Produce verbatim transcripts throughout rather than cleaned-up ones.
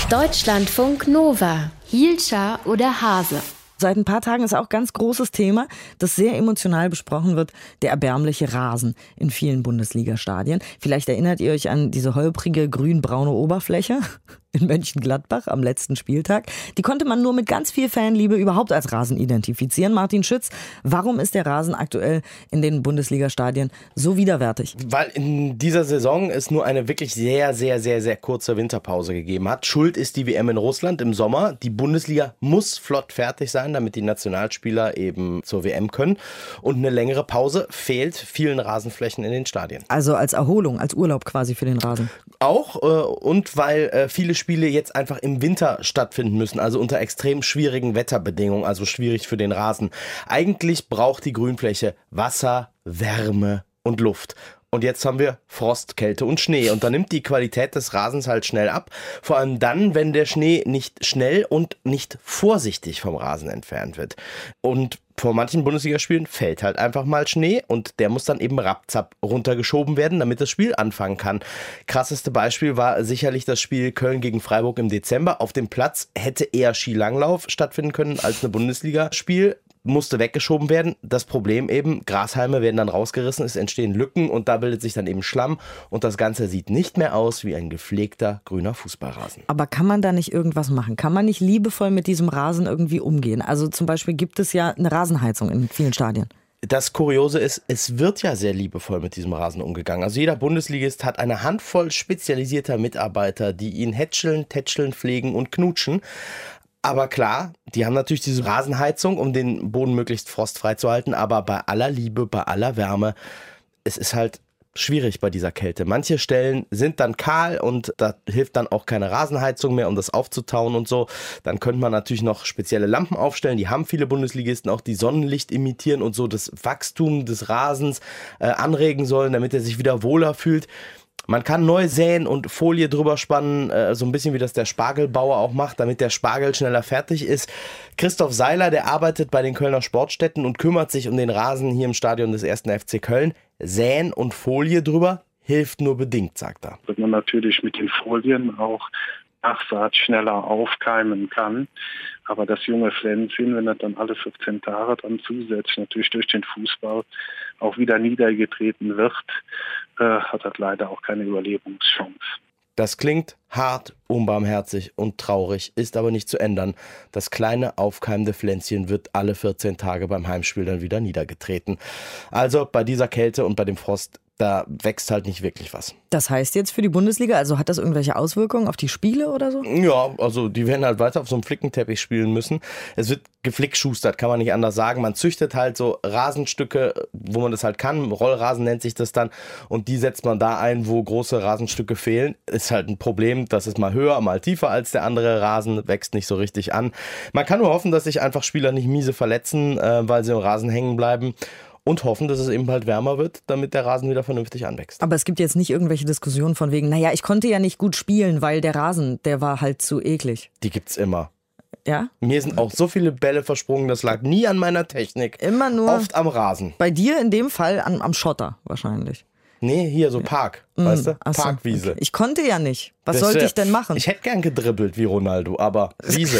Deutschlandfunk Nova. Hielscher oder Hase? Seit ein paar Tagen ist auch ganz großes Thema, das sehr emotional besprochen wird, der erbärmliche Rasen in vielen Bundesliga-Stadien. Vielleicht erinnert ihr euch an diese holprige grün-braune Oberfläche in Mönchengladbach am letzten Spieltag. Die konnte man nur mit ganz viel Fanliebe überhaupt als Rasen identifizieren. Martin Schütz, warum ist der Rasen aktuell in den Bundesliga-Stadien so widerwärtig? Weil in dieser Saison es nur eine wirklich sehr, sehr, sehr, sehr kurze Winterpause gegeben hat. Schuld ist die W M in Russland im Sommer. Die Bundesliga muss flott fertig sein, damit die Nationalspieler eben zur W M können. Und eine längere Pause fehlt vielen Rasenflächen in den Stadien. Also als Erholung, als Urlaub quasi für den Rasen? Auch äh, und weil äh, viele Spiele jetzt einfach im Winter stattfinden müssen, also unter extrem schwierigen Wetterbedingungen, also schwierig für den Rasen. Eigentlich braucht die Grünfläche Wasser, Wärme und Luft. Und jetzt haben wir Frost, Kälte und Schnee. Und da nimmt die Qualität des Rasens halt schnell ab. Vor allem dann, wenn der Schnee nicht schnell und nicht vorsichtig vom Rasen entfernt wird. Und vor manchen Bundesligaspielen fällt halt einfach mal Schnee und der muss dann eben rapzapp runtergeschoben werden, damit das Spiel anfangen kann. Krasseste Beispiel war sicherlich das Spiel Köln gegen Freiburg im Dezember. Auf dem Platz hätte eher Skilanglauf stattfinden können als ein Bundesligaspiel. Musste weggeschoben werden. Das Problem eben, Grashalme werden dann rausgerissen, es entstehen Lücken und da bildet sich dann eben Schlamm und das Ganze sieht nicht mehr aus wie ein gepflegter grüner Fußballrasen. Aber kann man da nicht irgendwas machen? Kann man nicht liebevoll mit diesem Rasen irgendwie umgehen? Also zum Beispiel gibt es ja eine Rasenheizung in vielen Stadien. Das Kuriose ist, es wird ja sehr liebevoll mit diesem Rasen umgegangen. Also jeder Bundesligist hat eine Handvoll spezialisierter Mitarbeiter, die ihn hätscheln, tätscheln, pflegen und knutschen. Aber klar, die haben natürlich diese Rasenheizung, um den Boden möglichst frostfrei zu halten. Aber bei aller Liebe, bei aller Wärme, es ist halt schwierig bei dieser Kälte. Manche Stellen sind dann kahl und da hilft dann auch keine Rasenheizung mehr, um das aufzutauen und so. Dann könnte man natürlich noch spezielle Lampen aufstellen. Die haben viele Bundesligisten auch, die Sonnenlicht imitieren und so das Wachstum des Rasens äh, anregen sollen, damit er sich wieder wohler fühlt. Man kann neu säen und Folie drüber spannen, äh, so ein bisschen wie das der Spargelbauer auch macht, damit der Spargel schneller fertig ist. Christoph Seiler, der arbeitet bei den Kölner Sportstätten und kümmert sich um den Rasen hier im Stadion des ersten F C Köln. Säen und Folie drüber hilft nur bedingt, sagt er. Dass man natürlich mit den Folien auch Nachsaat schneller aufkeimen kann. Aber das junge Pflänzchen, wenn das dann alle vierzehn Tage dann zusätzlich natürlich durch den Fußball auch wieder niedergetreten wird, äh, hat das leider auch keine Überlebungschance. Das klingt hart, unbarmherzig und traurig, ist aber nicht zu ändern. Das kleine, aufkeimende Pflänzchen wird alle vierzehn Tage beim Heimspiel dann wieder niedergetreten. Also bei dieser Kälte und bei dem Frost, da wächst halt nicht wirklich was. Das heißt jetzt für die Bundesliga, also hat das irgendwelche Auswirkungen auf die Spiele oder so? Ja, also die werden halt weiter auf so einem Flickenteppich spielen müssen. Es wird geflickschustert, kann man nicht anders sagen. Man züchtet halt so Rasenstücke, wo man das halt kann. Rollrasen nennt sich das dann. Und die setzt man da ein, wo große Rasenstücke fehlen. Ist halt ein Problem, das ist mal höher, mal tiefer als der andere Rasen, wächst nicht so richtig an. Man kann nur hoffen, dass sich einfach Spieler nicht miese verletzen, äh, weil sie im Rasen hängen bleiben. Und hoffen, dass es eben bald wärmer wird, damit der Rasen wieder vernünftig anwächst. Aber es gibt jetzt nicht irgendwelche Diskussionen von wegen, naja, ich konnte ja nicht gut spielen, weil der Rasen, der war halt zu eklig. Die gibt's immer. Ja? Mir sind auch so viele Bälle versprungen, das lag nie an meiner Technik. Immer nur. Oft am Rasen. Bei dir in dem Fall an, am Schotter wahrscheinlich. Nee, hier so Park, ja. weißt du? Ach so, Parkwiese. Okay. Ich konnte ja nicht. Was Das sollte wär, ich denn machen? Ich hätte gern gedribbelt wie Ronaldo, aber Wiese.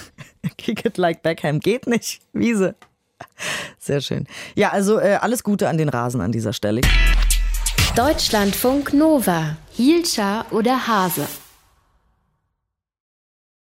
Kick it like Beckham. Geht nicht. Wiese. Sehr schön. Ja, also äh, alles Gute an den Rasen an dieser Stelle. Deutschlandfunk Nova. Hielscher oder Hase?